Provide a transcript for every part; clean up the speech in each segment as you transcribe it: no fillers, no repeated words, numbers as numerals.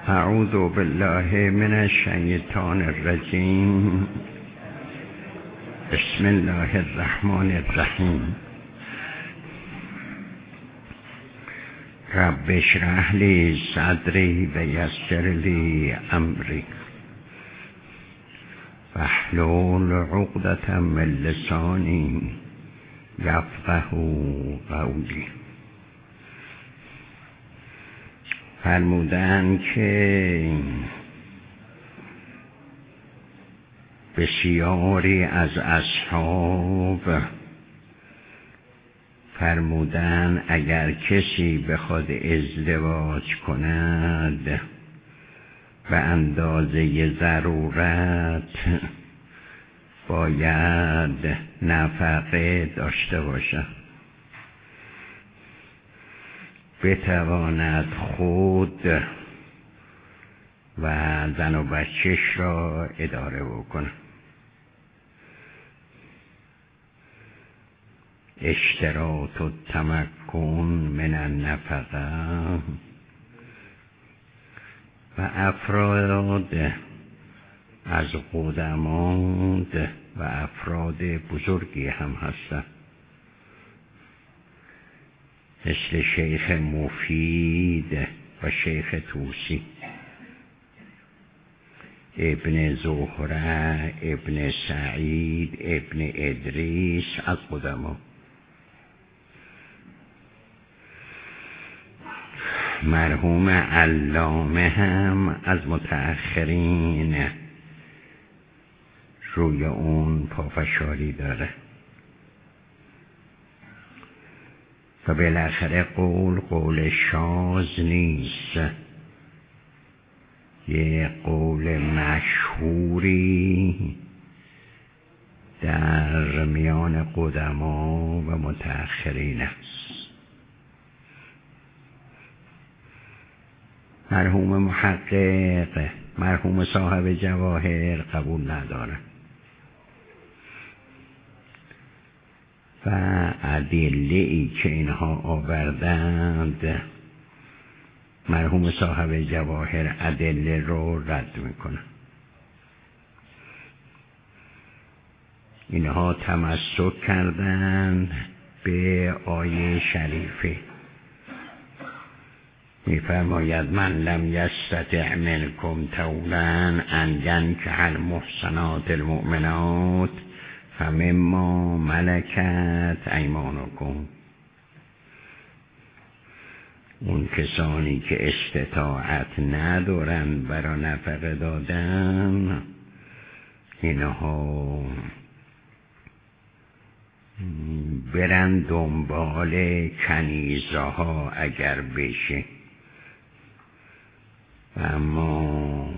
اعوذ بالله من الشیطان الرجیم. بسم الله الرحمن الرحیم. رب اشرح لی صدری و یسر لی امری واحلل عقدة من لسانی یفقهوا قولی. فرمودند که بسیاری از اصحاب فرمودند اگر کسی بخواد ازدواج کند به اندازه ضرورت باید نفقه داشته باشد، بتواند خود و زن و بچهش را اداره بکنه. اشتراط التمکن من النفقه و افراد از قدما و افراد بزرگی هم هستند، مثل شیخ مفید و شیخ توسی، ابن زهره، ابن سعید، ابن ادریس از قدما. مرحوم علامه هم از متأخرین روی اون پافشاری داره و بالاخره قول شاذ نیست، یه قول مشهوری در میان قدما و متأخرین است. مرحوم محقق، مرحوم صاحب جواهر قبول نداره و ادله‌ای که اینها آوردند مرحوم صاحب جواهر ادله رو رد میکنه. اینها تمسک کردند به آیه شریفه، میفرماید من لم یستطع منکم طولا ان ینکح المحصنات المؤمنات فمما ملکت ایمانکم. اون کسانی که استطاعت ندارن برای نفقه دادن، اینها برن دنبال کنیزها اگر بشه، اما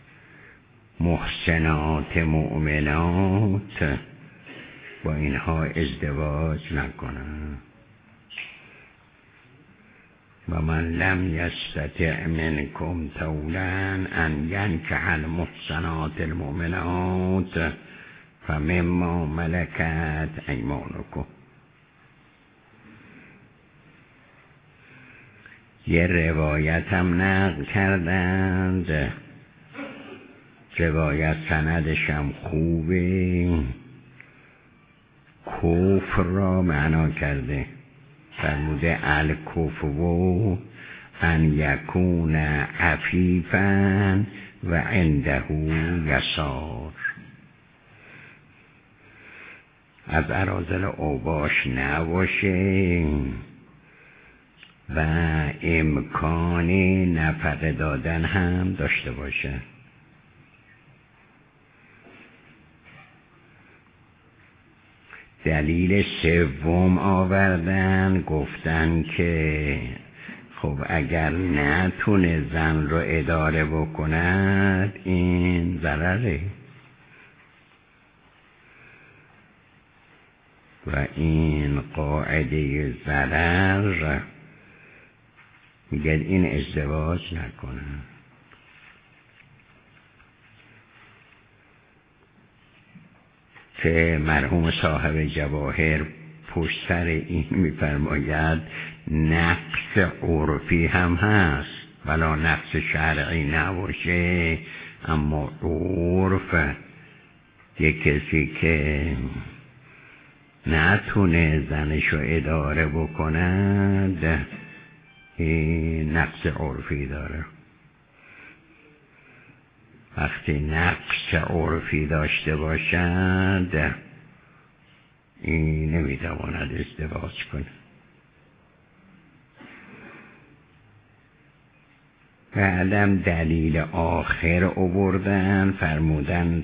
محسنات مؤمنات با اینها ازدواج نکنن. و من لم یستطع منکم طولا ان ینکح المحصنات المؤمنات فمما ملکت ایمانکم. یه روایت هم نقل کردند، روایت سندش هم خوبه، کفر را معنا کرده، فرموده الکفو ان یکون عفیفا و عنده یسار. از اراذل اوباش نباشه و امکان نفقه دادن هم داشته باشه. دلیل سوم آوردن، گفتن که خب اگر نتونه زن رو اداره بکند این ضرره و این قاعده ضرر میگه این ازدواج نکنه. که مرحوم صاحب جواهر پشت سر این میفرماید نقص عرفی هم هست ولا نقص شرعی نباشه، اما عرف یک کسی که نتونه زنشو اداره بکند این نقص عرفی داره. وقتی نقص عرفی داشته باشد این نمیتواند ازدواج کنه. بعدم دلیل آخر آوردن، فرمودن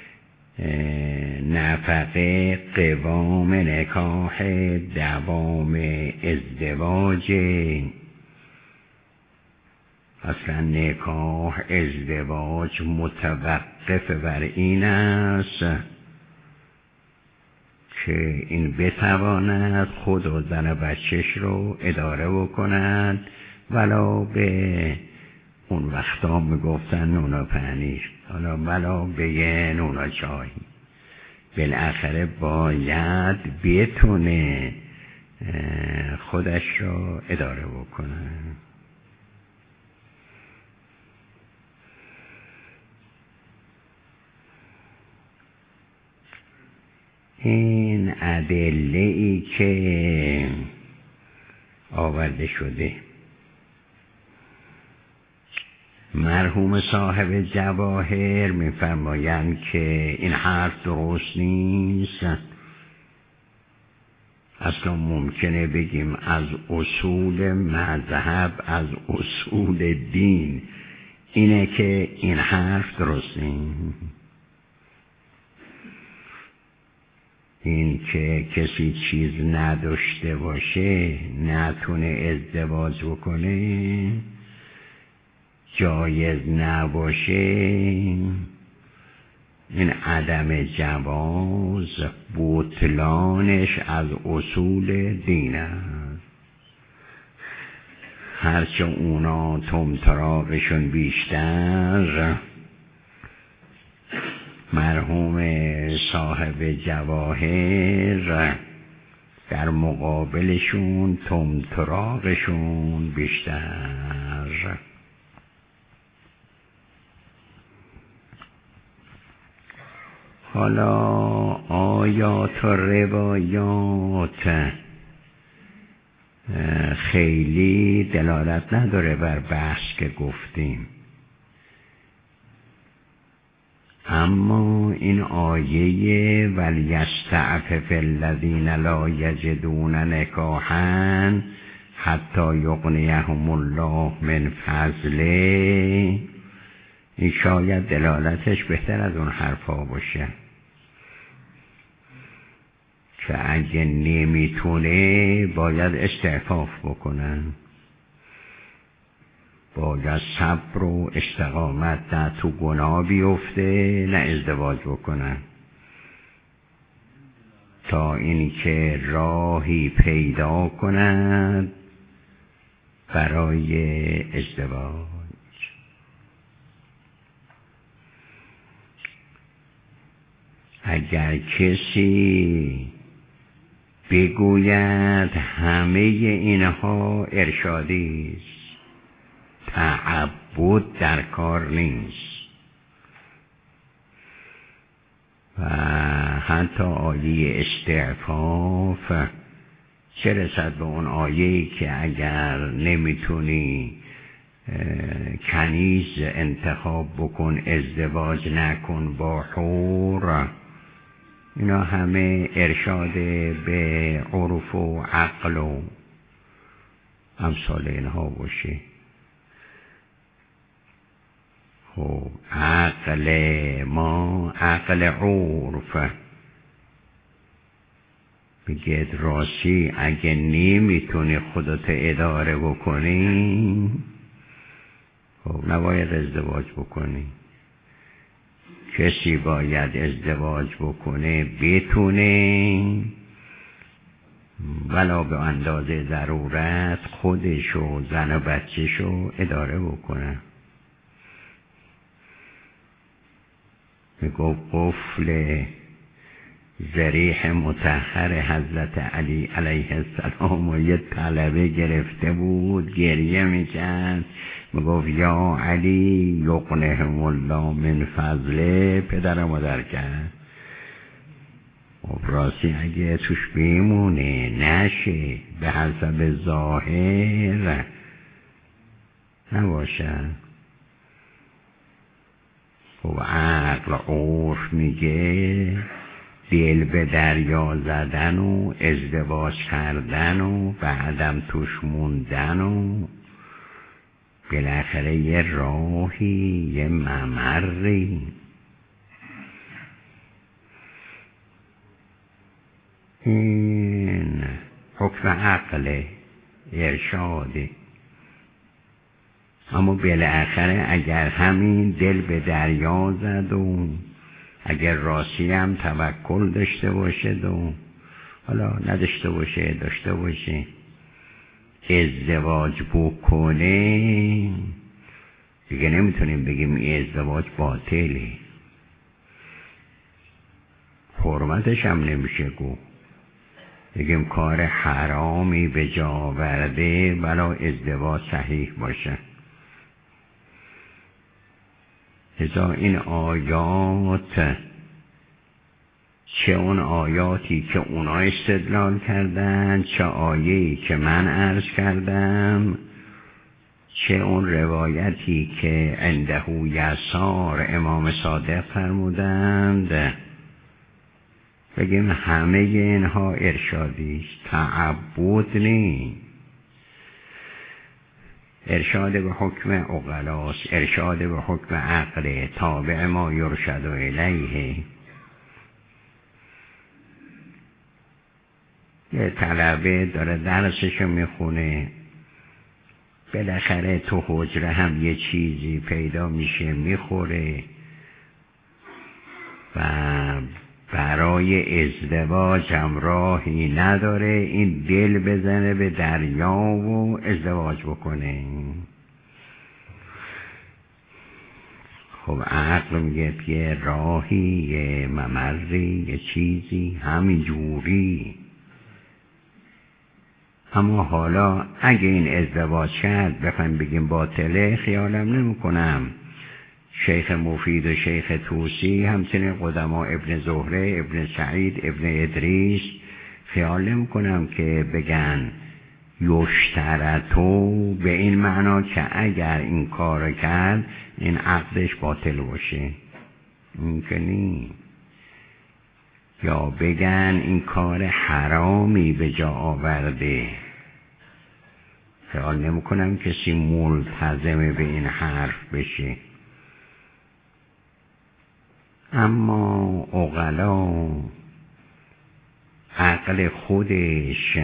نفقه قوام نکاح دوام ازدواج. اصلا نکاح ازدواج متوقف بر این است که این بتواند خود و زن و بچهش رو اداره بکند، ولو به اون وقتا میگفتن نون و پنیر، حالا ولو به یه نون و چای، بالاخره باید بتونه خودش رو اداره بکنه. این ادله ای که آورده شده، مرحوم صاحب جواهر می‌فرمایند که این حرف درست نیست. اصلا ممکنه بگیم از اصول مذهب، از اصول دین اینه که این حرف درست نیست. این که کسی چیز نداشته باشه نتونه ازدواج بکنه، جایز نباشه، این عدم جواز بطلانش از اصول دین است. هرچه اونا طمطراقشون بیشتر، مرحوم صاحب جواهر در مقابلشون طمطراقشون بیشتر. حالا آیات و روایات خیلی دلالت نداره بر بحث که گفتیم، اما این آیه ولیستعفف الذین لا یجدون نکاحا حتی یغنیهم الله من فضله، این شاید دلالتش بهتر از اون حرفا باشه که اگه نمیتونه باید استعفاف بکنن، باید صبر و استقامت نه تو گناه بیفته نه ازدواج بکنن، تا اینکه راهی پیدا کنند برای ازدواج. اگر کسی بگوید همه اینها ارشادی است، تعبد در کار نیست، و حتی آیه استعفاف چه رسد به اون آیه‌ای که اگر نمیتونی کنیز انتخاب بکن، ازدواج نکن با حور، اینا همه ارشاد به عرف و عقل و امثال اینها باشه. خب عقل ما عقل عرف بگید راستی اگه نمیتونی خودت اداره بکنی خب نباید ازدواج بکنی. کسی باید ازدواج بکنه بتونه ولا به اندازه ضرورت خودشو زن و بچهشو اداره بکنه. میگو قفل ذریح مطهر حضرت علی علیه السلام و یه طلبه گرفته بود، گریه میکرد، میگفت یا علی یقنهم الله من فضله، پدر مادر کرد. راستی اگه توش بیمونه نشه، به حسب ظاهر نباشه. خب عقل عرف میگه دل به دریا زدن و ازدواج کردن و بعدم توش موندن و بالاخره یه راهی، یه ممری. این حکم عقل ارشاده. اما بالاخره اگر همین دل به دریا زد و اگر راستی هم توکل داشته باشه و حالا نداشته باشه داشته باشه ازدواج بکنه، دیگه نمیتونیم بگیم این ازدواج باطله، حرمتش هم نمیشه گفت، بگیم کار حرامی به جا آورده بلا ازدواج صحیح باشه. لذا این آیات، چه اون آیاتی که اونا استدلال کردن، چه آیه‌ای که من عرض کردم، چه اون روایتی که عنده یسار امام صادق فرمودند، بگیم همه اینها ارشادیست، تعبد نیست. ارشاد به حکم عقلاست، ارشاد به حکم عقل، تابع ما یرشد الیه. یه طلبه داره درسشو میخونه، بالاخره تو حجره هم یه چیزی پیدا میشه میخوره و برای ازدواج هم راهی نداره، این دل بزنه به دریا و ازدواج بکنه. خب عقل میگه یه راهی، یه ممری، یه چیزی همین جوری. اما حالا اگه این ازدواج کرد بخوایم بگیم باطله، خیالم نمیکنم شیخ مفید و شیخ توسی، همچنین قدما ابن زهره، ابن سعید، ابن ادریس، خیال نمیکنم که بگن یشترطو به این معنا که اگر این کار کرد این عقدش باطل باشه، ممکنی. یا بگن این کار حرامی به جا آورده، خیال نمیکنم کسی ملتزم به این حرف بشه. اما عقلا عقل خودش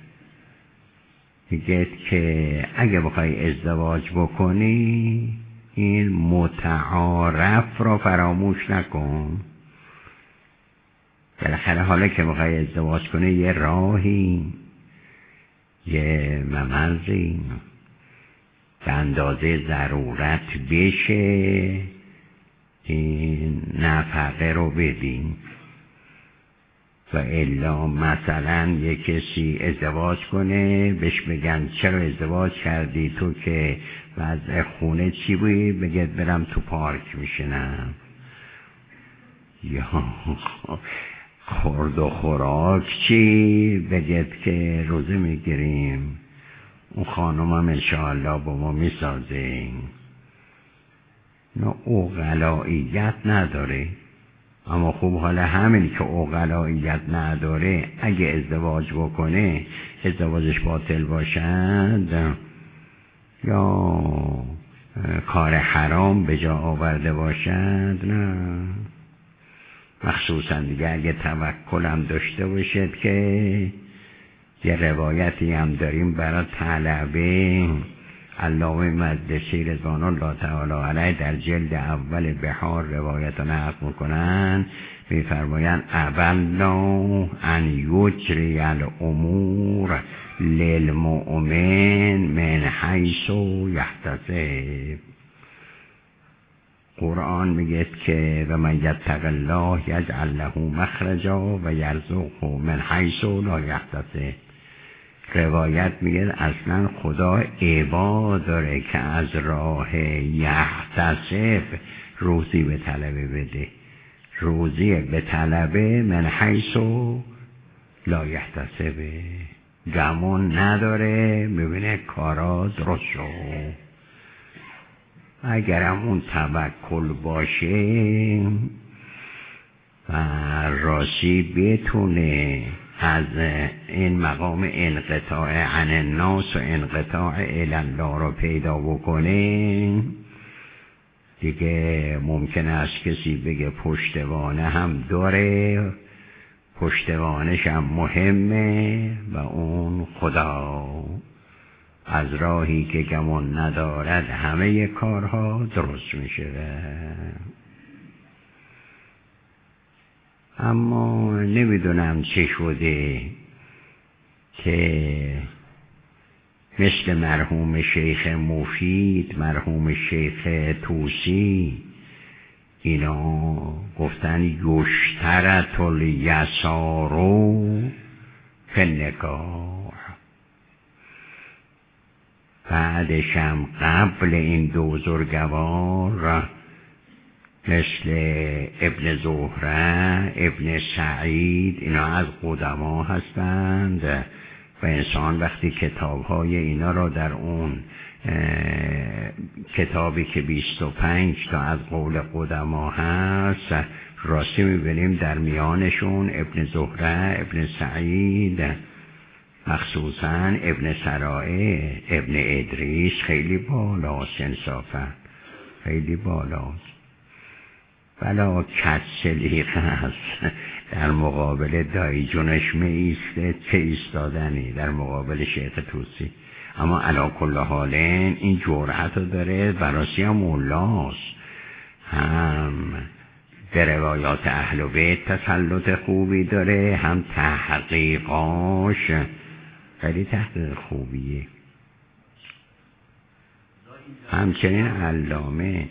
میگه که اگه بخوای ازدواج بکنی این متعارف را فراموش نکن. بالاخره حالا که بخوای ازدواج کنی یه راهی، یه ممرزی به اندازه ضرورت بشه این نفقه رو بدین. و الا مثلا یه کسی ازدواج کنه بهش بگن چرا ازدواج کردی تو که وضع خونه چی بوی، بگید برم تو پارک میشنم، یا خورد و خوراک چی، بگید که روزه میگیریم، اون خانم هم انشاءالله با ما میسازه. نه عقلاییت نداره. اما خوب حالا همین که عقلاییت نداره اگه ازدواج بکنه ازدواجش باطل باشد یا کار حرام به جا آورده باشد، نه. مخصوصا دیگه اگه توکل هم داشته باشد که یه روایتی هم داریم برای طلبه علامه مقدسی رضوان الله تعالی علیه در جلد اول بحار روایت نقل میکنن، میفرمایند اولا ان یجری الامور للمؤمن من حیث یحتسب. قرآن میگه که و من یتق الله یجعل له مخرجا و یرزقه من حیث لا یحتسب. روایت میگه اصلا خدا عبا داره که از راه یحتسب روزی به طلبه بده. روزی به طلبه من حیث لا یحتسب، گمان نداره، ببینه کارا درست شد. اگرم اون توکل باشه و راستی بتونه از این مقام انقطاع عن الناس و انقطاع الی الله رو پیدا بکنه، دیگه ممکن است کسی بگه پشتوانه هم داره، پشتوانش هم مهمه و اون خدا. از راهی که گمان ندارد همه کارها درست میشه. اما نمیدونم چه شده که مثل مرحوم شیخ مفید، مرحوم شیخ طوسی، اینا گفتن یشترط الیسارو فی النکاح. بعدش هم قبل این دو بزرگوار مثل ابن زهره، ابن سعید، اینا از قدما هستند و انسان وقتی کتاب‌های اینا را در اون کتابی که 25 تا از قول قدما هست راستی می‌بینیم در میانشون ابن زهره، ابن سعید، مخصوصا ابن سرائه، ابن ادریس خیلی بالاست، انصافا خیلی بالاست. بلا کت سلیقه هست در مقابل دایی جونش میسته، چه ایستادنی در مقابل شیخ طوسی. اما علا کل حالین این جرأت رو داره، براسی هم مولاست، هم به روایات اهل بیت تسلط خوبی داره، هم تحقیقاش خیلی تحقیق خوبیه. همچنین علامه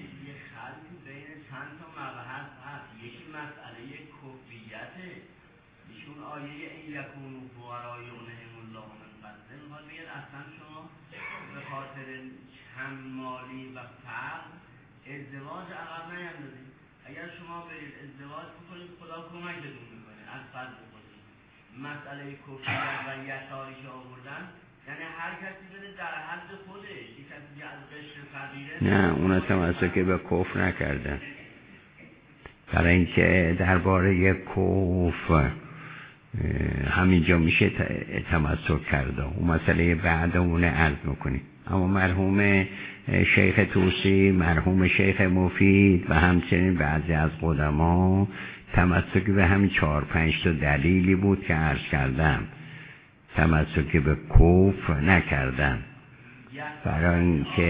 ازدواج عقب نیندازید. اگر شما برید ازدواج بکنید خدا کمکتون میکنه از فضل خودش. مسئله کفریت و یساری که آوردن یعنی هر کسی بده در حد خودش. یک کسی از قشر فقیره نه اونا تمسک به کفر نکردن، برای اینکه درباره کفر همینجا میشه تمسک کرده. اون مسئله بعد اون عرض میکنیم. اما مرحوم شیخ طوسی، مرحوم شیخ مفید و همچنین بعضی از قدما تمسک به همین 4-5 تا دلیلی بود که عرض کردم، تمسک به کفر نکردن. برای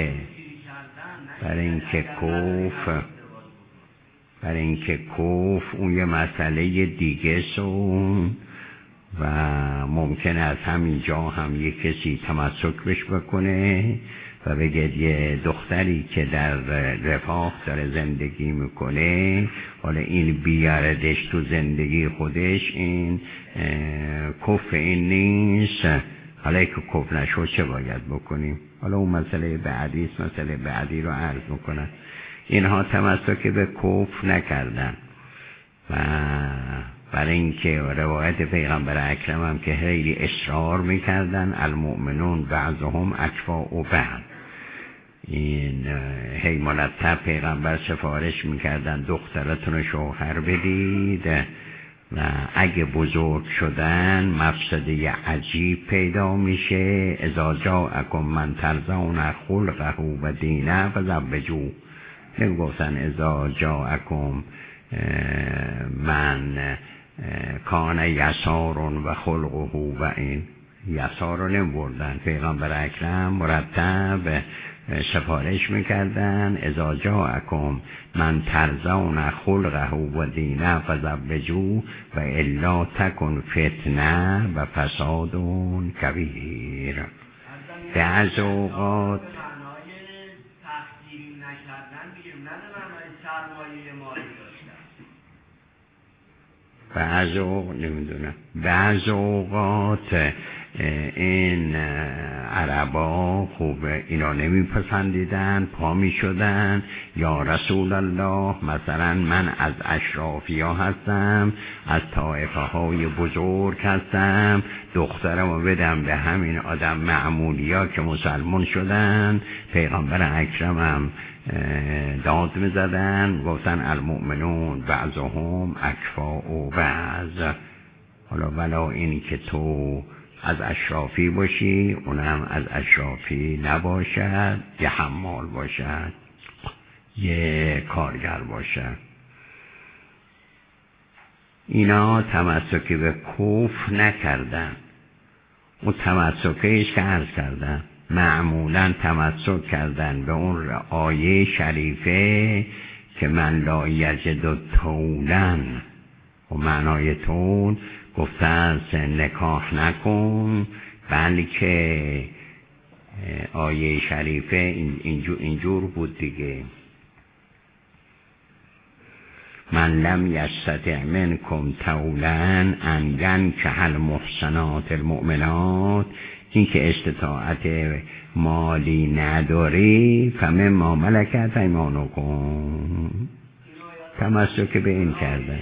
اینکه کفر اون یه مسئله دیگه سون و ممکن است همینجا هم یک کسی تمسک بش بکنه و بگه یه دختری که در رفاه داره زندگی میکنه حالا این بیاردش تو زندگی خودش، این کفر این نیست، حالا که کفر نشد چه باید بکنیم؟ حالا اون مسئله بعدی است، مسئله بعدی رو عرض میکنن. اینها تمسک به کفر نکردن و برای اینکه روایت پیغمبر اکرم هم که خیلی اصرار میکردن المؤمنون بعضهم اکفاء بعض، این هی مرتب پیغمبر سفارش میکردن دخترتون شوهر بدید و اگه بزرگ شدن مفسده عجیب پیدا میشه. اذا جاءکم من ترضون خلقه و دینه فزوجوه. نگفتن اذا جاءکم من کان یسار و خلقه و این یسار رو نمیبردن. پیغمبر اکرم مرتب سفارش میکردن اذا جاءکم من ترضون خلقه و دینه فزوجوه و الا تکن فتنه و فساد کبیر. بعض اوقات کردن بگیریم، نه به معنای سرمایه مالی داشتن. بعض اوقات این عربا خوب اینا نمیپسندیدن، پا میشدن یا رسول الله مثلا من از اشرافی ها هستم، از طائفه های بزرگ هستم، دخترمو بدم به همین آدم معمولی ها که مسلمان شدن. پیغمبر اکرمم داد میزدن، گفتن المؤمنون بعضهم اکفاء بعض. حالا ولا اینی که تو از اشرافی باشی اونم از اشرافی نباشد، یه حمال باشد، یه کارگر باشد. اینا تمسکی به کفر نکردن. اون تمسکیش که عرض کردن معمولا تمسک کردن به اون آیه شریفه که من لا یجد طولا و معنای طول گفتن نکاح نکن، بلکه آیه شریفه اینجور بود دیگه، من لم یستطع منکم طولا ان ینکح المحصنات المؤمنات، این که استطاعت مالی نداری فمما ملکت ایمانکم، تمسک به این کرده.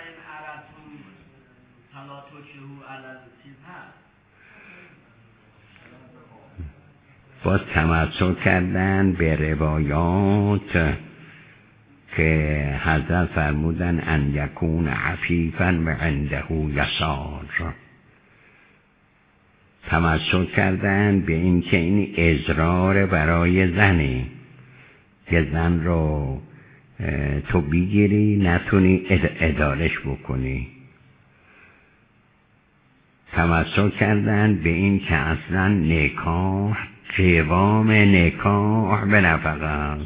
باز تمسک کردن به روایات که حضرت فرمودن ان یکون عفیفا و عنده یسار، تمسک کردن به این که این اضرار برای زنی که زن رو تو بگیری نتونی ادارش بکنی. تمسک کردن به این که اصلا نکاح قوام نکاح به نفقه است.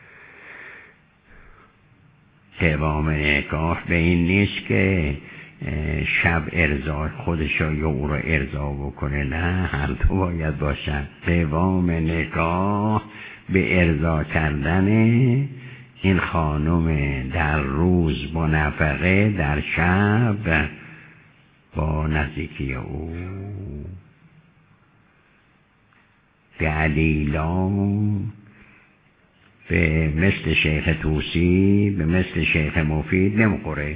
قوام نکاح به این نیست که شب ارضا خودش یا او را ارضا بکنه، نه، هر دو باید باشن. قوام نکاح به ارضا کردن این خانم در روز با نفقه، در شب با نزدیکی او. دلیلا به مثل شیخ توسی، به مثل شیخ مفید نمیخوره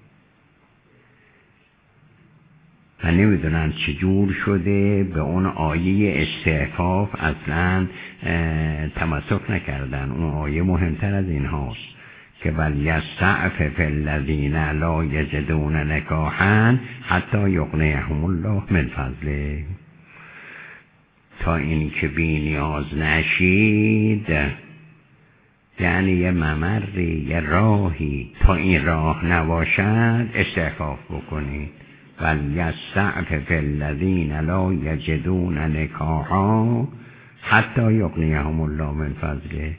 و نمیدونن چجور شده به اون آیه استعفاف اصلا تمسک نکردن. اون آیه مهمتر از این هاست که بل یستعفف الذین لا یجدون نکاحا حتی یغنیهم الله من فضله، تا این که بی نیاز نشید، یعنی یه ممری، یه راهی، تا این راه نباشد استعفاف بکنید. بل یستعفف الذین لا یجدون نکاحا حتی یغنیهم الله من فضله.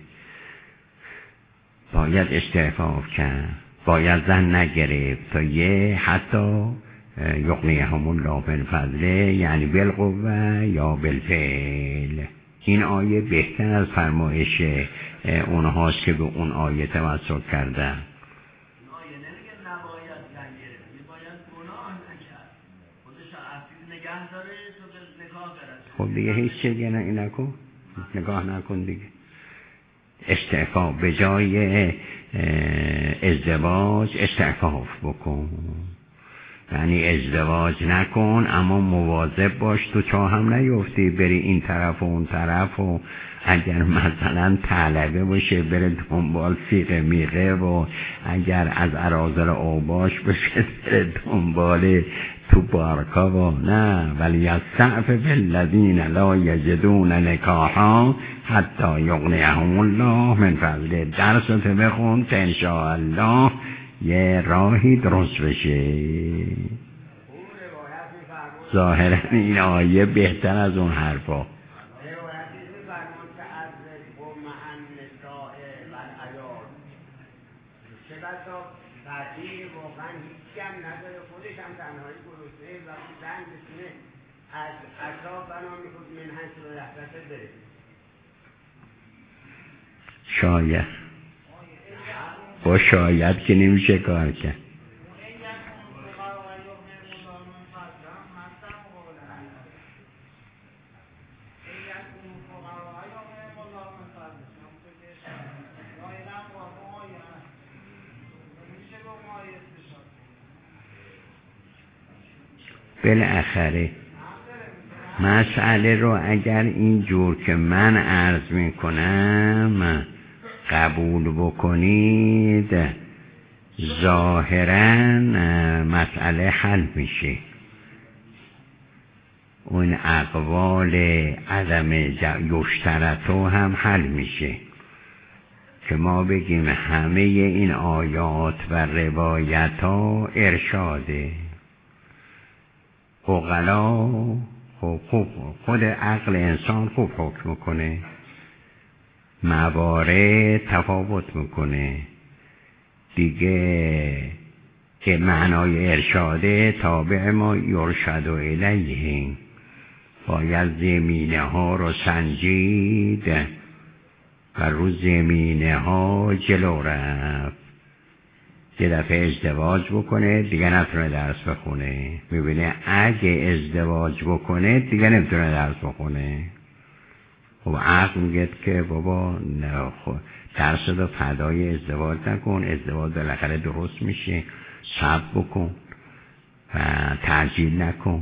باید استعفاف کرد، باید زن نگرفت تا یه حتی یغنیهم الله من فضله، یعنی بالقوه یا بالفعل. این آیه بهتر از فرمایش اونهاست که به اون آیه تمسک کردن. آیه نمیگه نباید زن گرفت، میباید گناه نکرد، خودش عفیف نگه داره تو به نکاح برسه. خب دیگه هیچ چیزی نکن، نگاه نکن دیگه. استعفاف به جای ازدواج استعفاف بکن، یعنی ازدواج نکن اما مواظب باش تو چاه هم نیفتی بری این طرف و اون طرف، و اگر مثلا طلبه باشه بره دنبال فیقه میقه، و اگر از اراذل اوباش بشه بره دنبال تو بارکا، و نه، ولی یستعفف الذین لا یجدون نکاحا حتی یغنیهم الله من فضله. درستو بخون تا انشاءالله یه راهی درست بشه. ظاهرا این آیه بهتر از اون حرفا. شاید با شاید که نمیشه کار کرد. بالاخره مسئله رو اگر اینجور که من عرض میکنم قبول بکنید ظاهراً مسئله حل میشه. اون اقوال عدم یشترطو هم حل میشه که ما بگیم همه این آیات و روایت ها ارشاده. عقلا خوب خود عقل انسان خوب حکم کنه، موارد تفاوت میکنه دیگه که معنای ارشاده تابع ما یرشد الیه. باید زمینه ها رو سنجید و رو زمینه ها جلو رفت. یه دفعه ازدواج بکنه دیگه نتونه درس بخونه، میبینه اگه ازدواج بکنه دیگه نمیتونه درس بخونه. خب عقل میگه که بابا درس رو فدای ازدواج نکن، ازدواج بالاخره درست میشه، صبر بکن و تعجیل نکن.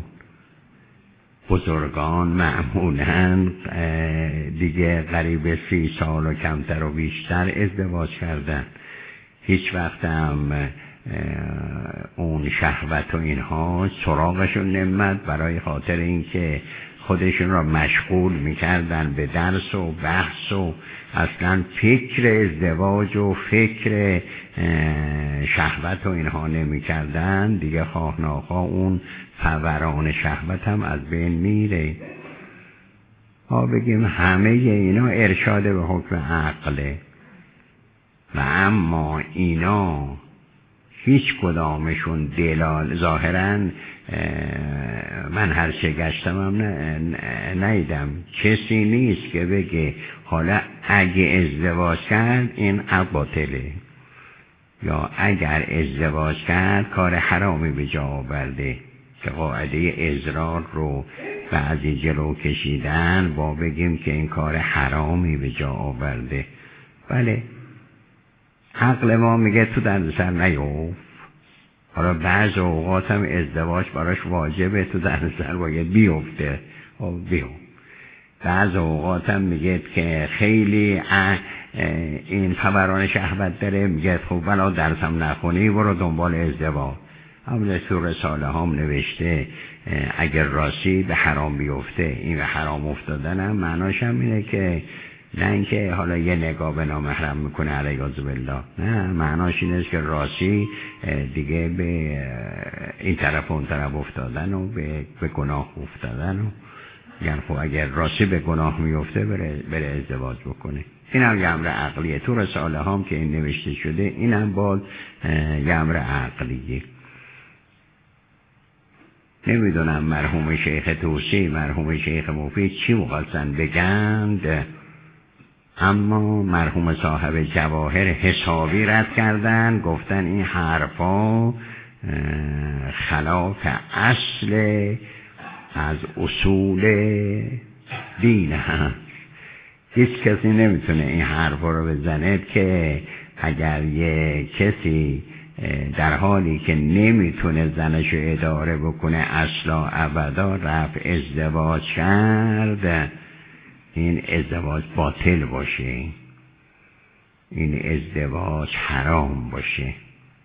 بزرگان معمولاً دیگه قریب 30 سال و کمتر و بیشتر ازدواج کردن. هیچ وقت هم اون شهوت و اینها سراغشون نمیاد، برای خاطر اینکه خودشون را مشغول میکردن به درس و بحث و اصلا فکر ازدواج و فکر شهوت و اینها نمیکردن. دیگه خواه ناخواه اون فوران شهوت هم از بین میره. ما بگیم همه اینا ارشاد به حکم عقله و اما اینا هیچ کدامشون دلال ظاهراً من هر چه گشتم هم ندیدم کسی نیست که بگه حالا اگه ازدواج کرد این باطله، یا اگر ازدواج کرد کار حرامی به جا آورده، که قاعده اضرار رو بعضی جلو کشیدن با بگیم که این کار حرامی به جا آورده. بله عقل ما میگه تو دردسر نیفت. حالا بعض اوقات هم ازدواج براش واجبه، تو دردسر باید بیفته. بعض اوقات هم میگه که خیلی این فوران شهوت داره، میگه خب بلا درسم نخونی برو دنبال ازدواج. همون سوره صالح هم نوشته اگر راستی به حرام بیفته. این به حرام افتادن هم معناش هم اینه که نه اینکه حالا یه نگاه به نامحرم میکنه علیاذ بالله، نه معناش اینه که راستی دیگه به این طرف و اون طرف افتادن و به گناه افتادن و یعنی خب اگر راستی به گناه میفته بره ازدواج بکنه. این هم یه امر عقلیه. تو رساله هم که این نوشته شده این هم باز یه امر عقلیه. نمیدونم مرحوم شیخ توسی مرحوم شیخ مفید چی مخواستن بگند، اما مرحوم صاحب جواهر حسابی رد کردن، گفتن این حرفا خلاف اصل از اصول دین هست. هیچ کسی نمیتونه این حرفا رو بزنه که اگر یه کسی در حالی که نمیتونه زنشو اداره بکنه اصلا ابدا رفت ازدواج کرد، این ازدواج باطل باشه، این ازدواج حرام باشه.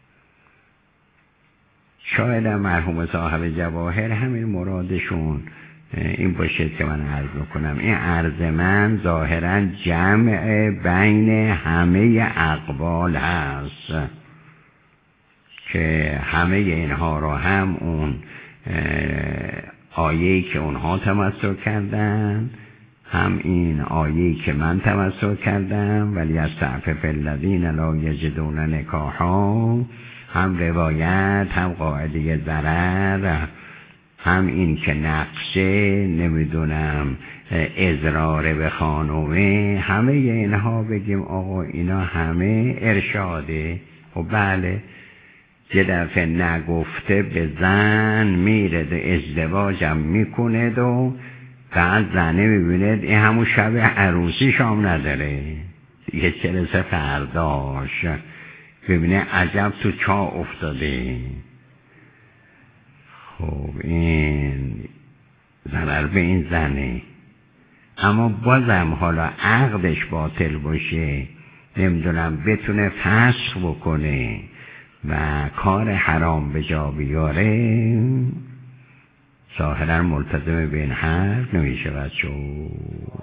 شاید مرحوم صاحب جواهر همین مرادشون این باشه که من عرض میکنم. این عرض من ظاهرا جمع بین همه اقوال هست که همه اینها رو هم اون آیه‌ای که اونها تمسک کردن، هم این آیه‌ای که من تمسک کردم ولی از تعفف الذین لا یجدون نکاحا، هم روایت هم قاعده ضرر هم این که نقشه، نمیدونم اضرار به خانومه، همه اینها بگیم آقا اینا همه ارشاده. و بله یه دفعه نگفته به زن میره ازدواجم میکنه و بعد زنه میبینه این همون شب عروسی شام نداره دیگه، چرسه فرداش ببینه عجب تو چا افتاده. خب این ضرر به این زنه. اما بازم حالا عقدش باطل باشه، نمیدونم بتونه فسخ بکنه و کار حرام به جا بیاره، ظاهرا ملتزم به این حرف نمیشود شد.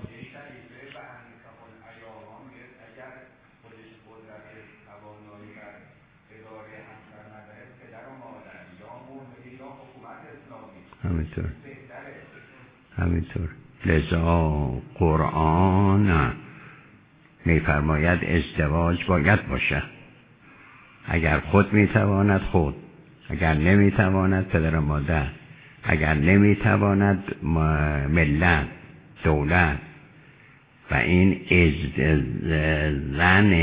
همینطور لذا قرآن میفرماید ازدواج باید باشه. اگر خود میتواند خود، اگر نمیتواند پدر و مادر، اگر نمیتواند ملت، دولت. و این زن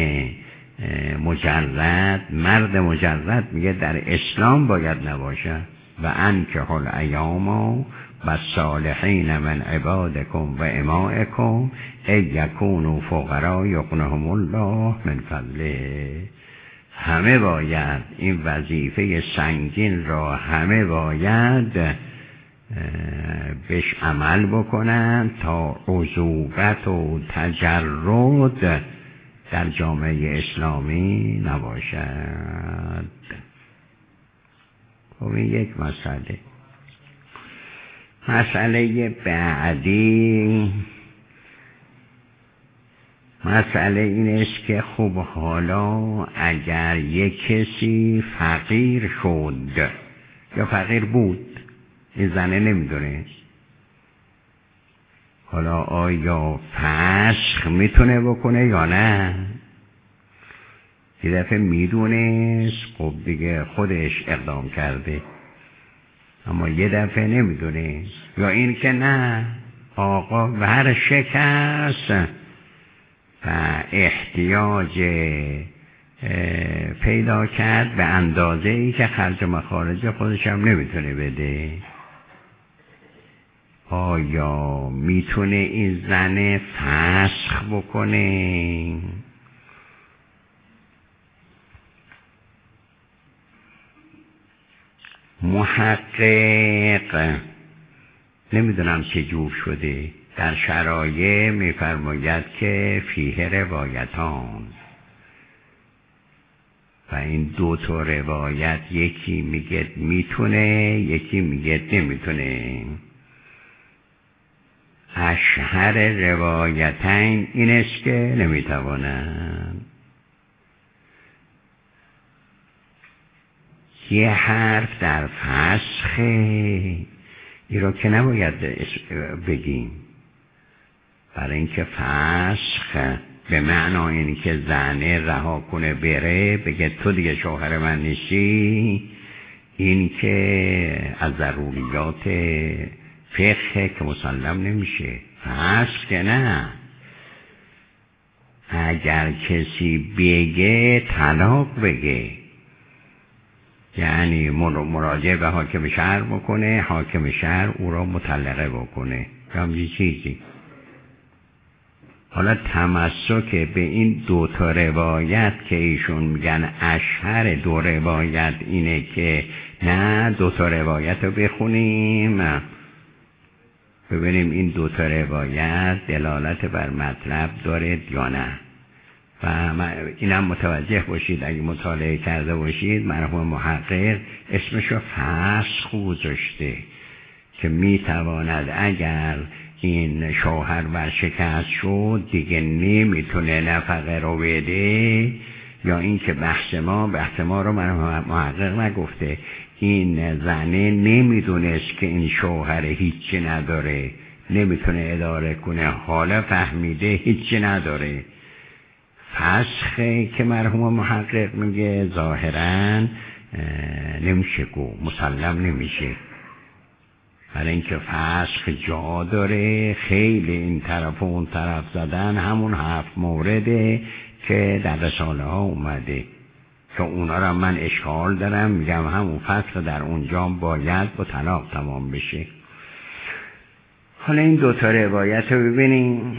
مجرد، مرد مجرد میگه در اسلام باید نباشه. و انکحوا الایام و صالحین من عبادکم و امائکم ان یکونوا فقراء یغنیهم الله من فضله. همه باید این وظیفه سنگین را همه باید بهش عمل بکنن تا عذوبت و تجرد در جامعه اسلامی نباشد. خب این یک مسئله. مسئله بعدی، مسئله این است که خب حالا اگر یک کسی فقیر شد یا فقیر بود، این زنه نمیدونه، حالا آیا فسخ میتونه بکنه یا نه؟ یه دفعه میدونست خب دیگه خودش اقدام کرده، اما یه دفعه نمیدونه، یا این که نه آقا ورشکست و احتیاج پیدا کرد به اندازه ای که خرج مخارج خودش هم نمیتونه بده. آیا میتونه این زن فسخ بکنه؟ محقق نمیدونم چه جور شده، در شرایع میفرماید که فیه روایتان، و این دو تا روایت، یکی میگه میتونه، یکی میگه نمیتونه. اشهر روایتین این است که نمیتوانند. یه حرف در فسخه، این رو که نباید بگیم، برای اینکه فسخ به معنای اینی که زنه رها کنه بره بگه تو دیگه شوهر من نیستی، این که از ضروریات فقه که مسلم نمیشه. فسخ که نه، اگر کسی بگه طلاق بگه، یعنی مراجعه به حاکم شهر بکنه، حاکم شهر او را مطلقه بکنه، همچین چیزی. حالا تمسک به این دو تا روایت که ایشون میگن اشهر دو روایت اینه که نه دو تا روایت رو بخونیم ببینیم این دو تا روایت دلالت بر مطلب داره یا نه. و اینم متوجه باشید، اگه مطالعه کرده باشید، مرحوم محقق اسمشو فسخ گذاشته که میتواند اگر این شوهر ورشکست شد دیگه نمیتونه نفقه رو بده، یا این که بحث ما رو مرحوم محقق نگفته، این زنه نمیدونست که این شوهر هیچی نداره، نمیتونه اداره کنه، حالا فهمیده هیچی نداره. فسخه که مرحوم محقق میگه ظاهرا نمیشه گو، مسلم نمیشه. برای اینکه فسخ جا داره. خیلی این طرف و اون طرف زدن همون 7 مورده که در رساله ها اومده که اونا را من اشکال دارم، میگم همون فسخ در اونجا باید با طلاق تمام بشه. حالا این 2 تا روایت رو ببینیم.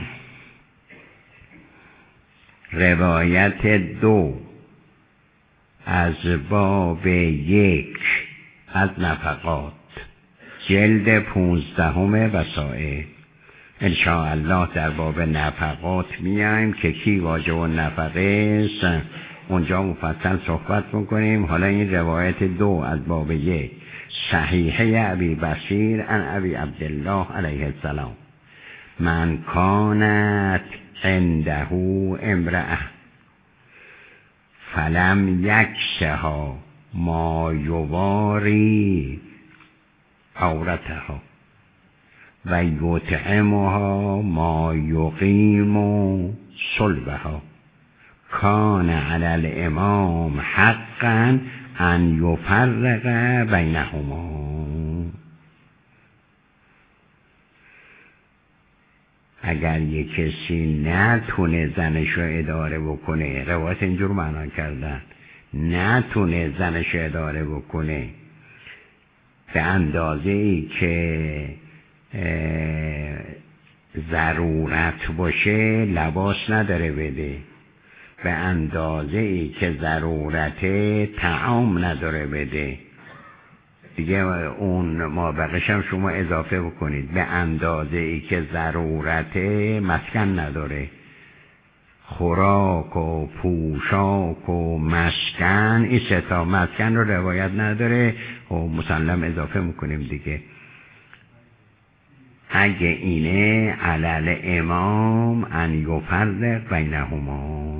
روایت 2 از باب 1 از نفقات، جلد 15 وسائل. انشاءالله در باب نفقات میایم که کی واجب و نفقه است، اونجا مفصل صحبت میکنیم. حالا این روایت 2 از باب 1 صحیحه ابی بصیر عن ابی عبدالله علیه السلام: من کانت عنده امرأة فلم یکسها ما یواری عورتها و یطعمها ما یقیم صلبها کان علی الامام حقا ان یفرق بینهما. اگر یک کسی نتونه زنش رو اداره بکنه، روایت اینجور معنا کردن، نتونه زنش رو اداره بکنه به اندازه ای که ضرورت باشه، لباس نداره بده، به اندازه ای که ضرورت طعام نداره بده، دیگه اون مابقیش هم شما اضافه بکنید، به اندازه ای که ضرورت مسکن نداره، خوراک و پوشاک و مسکن، این 3 تا مسکن رو روایت نداره و مسلم اضافه میکنیم دیگه. اگه اینه علل امام ان یفرق بینهما.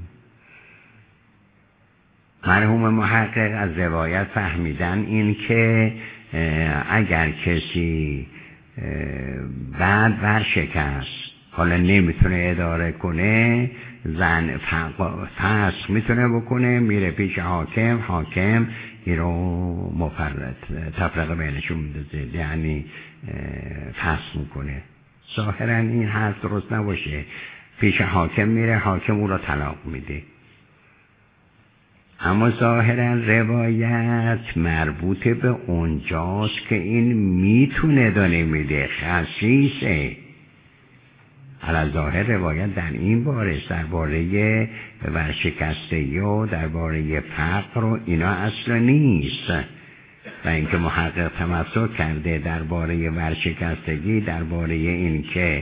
مرحوم محقق از روایت فهمیدن این که اگر کسی بعد ورشکست، حالا نمیتونه اداره کنه، زن فسخ میتونه بکنه، میره پیش حاکم، حاکم این رو مفرد تفرقه بینشون میدازه، یعنی فسخ میکنه. ظاهرا این حرف درست نباشه، پیش حاکم میره، حاکم اون رو طلاق میده. اما ظاهرا روایت مربوط به اونجاست که این میتونه دانه میده، خصیصه. علی ظاهر روایت در این باره، درباره ورشکستگی و درباره فقر و اینا اصلا نیست. و اینکه محقق تمسک کرده درباره ورشکستگی، درباره این که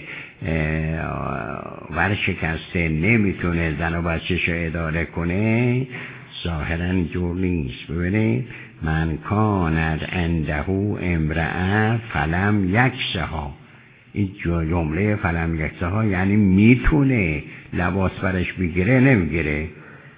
ورشکسته نمیتونه زن و بچه‌شو اداره کنه، ظاهرا جور نیست. ببینید، من کانت عنده امرأة فلم یکسها، این جمله فلم یکسها یعنی میتونه لباس برش بگیره، نمیگیره.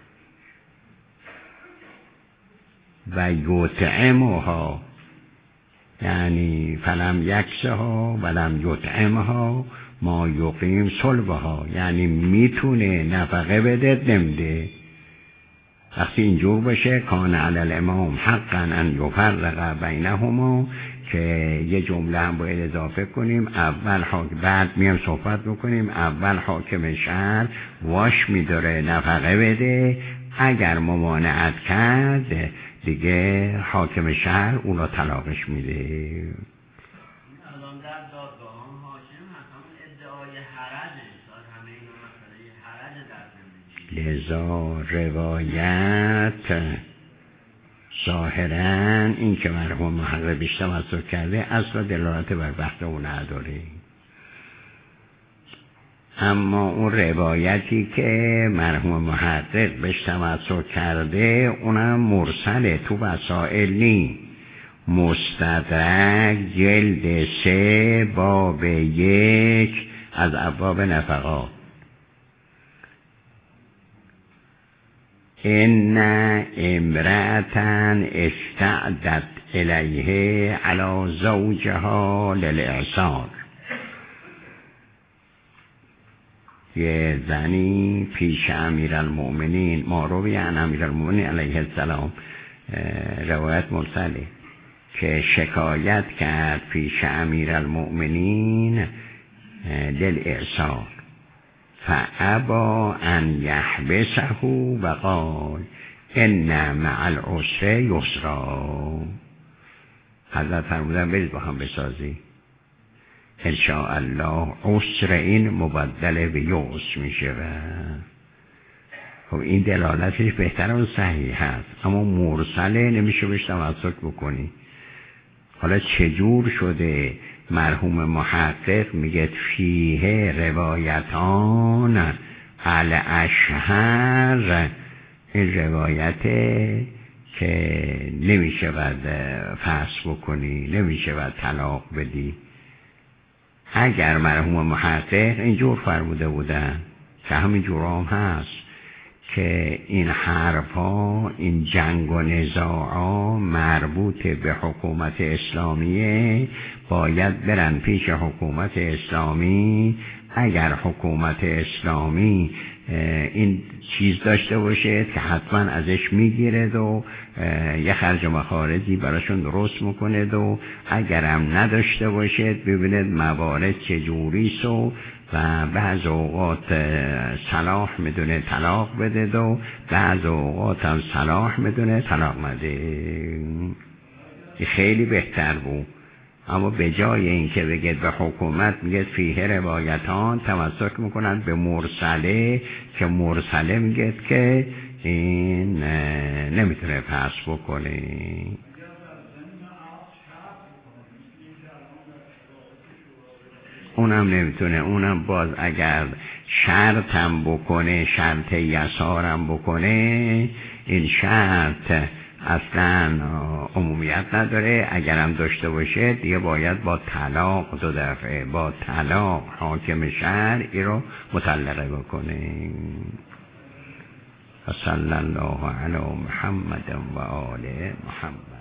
و یطعمها یعنی فلم یکسها ولم یطعمها ما یقیم صلبها، یعنی میتونه نفقه بده، نمیده. وقتی اینجور باشه کان علی الامام حقا ان یفرق بینهما، که یه جمله هم باید اضافه کنیم، اول بعد میام صحبت بکنیم، اول حاکم شهر واش میداره نفقه بده، اگر ممانعت کرد دیگه حاکم شهر اونا طلاقش میده. الان در دادگاهان حاکم هست همون ادعای حرجه، همه اینا مسئله حرج در زندگی. لذا روایت ظاهرا این که مرحوم محقق بیشتر تمسک کرده اصلا دلالت بر وقت اون نداره. اما اون روایتی که مرحوم محقق بهش تمسک کرده اونم مرسله، تو وسائل نی. مستدرک جلد 3 باب 1 از ابواب نفقات: ان امرأة استعدت الیه علی زوجها للإعصار. یه زنی پیش امیرالمؤمنین، معروی عن امیرالمؤمنین علیه السلام، روایت مرسله، که شکایت کرد پیش امیرالمؤمنین للارسال فابا ان یحبسه و قال ان مع العسر یسرا. حضرت فرمودن برید با هم بسازی، ان شاء الله عسر این مبدل به یسر میشه. خب این دلالتش بهتر و صحیح هست، اما مرسله نمیشه بهش تمسک بکنی. حالا چجور شده؟ مرحوم محقق میگه فیه روایتان الاشهر، این روایته که نمیشه باید فحص بکنی، نمیشه باید طلاق بدی. اگر مرحوم محقق اینجور فرموده بودن که همین جور هم هست که این حرفا، این جنگ و نزاعا مربوط به حکومت اسلامیه، باید برن پیش حکومت اسلامی. اگر حکومت اسلامی این چیز داشته باشه که حتما ازش میگیرد و یه خرج و مخارجی براشون درست میکنه، و اگرم نداشته باشد ببینید موارد چجوریست و بعض اوقات صلاح میدونه طلاق بده و بعض اوقات هم صلاح میدونه طلاق نده. خیلی بهتر بود. اما به جای این که بگید به حکومت، میگه فیه روایتان، تمسک میکنن به مرسله که مرسله میگه که این نمیتونه پس بکنه. اونم نمیتونه، اونم باز اگر شرط هم بکنه، شرط یسارم بکنه، این شرط اصلا عمومیت نداره. اگرم داشته باشه دیگه باید با طلاق، 2 دفعه با طلاق حاکم شرعی رو مطلقه بکنه. صلی الله علی محمد و آل محمد.